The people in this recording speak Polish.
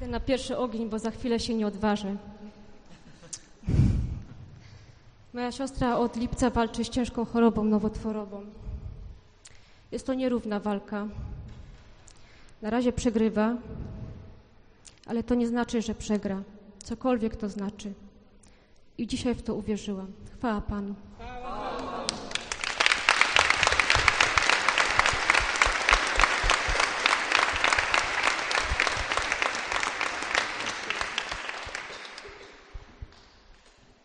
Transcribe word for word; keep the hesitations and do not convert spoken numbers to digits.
Idę na pierwszy ogień, bo za chwilę się nie odważę. Moja siostra od lipca walczy z ciężką chorobą nowotworową. Jest to nierówna walka. Na razie przegrywa, ale to nie znaczy, że przegra. Cokolwiek to znaczy. I dzisiaj w to uwierzyłam. Chwała Panu.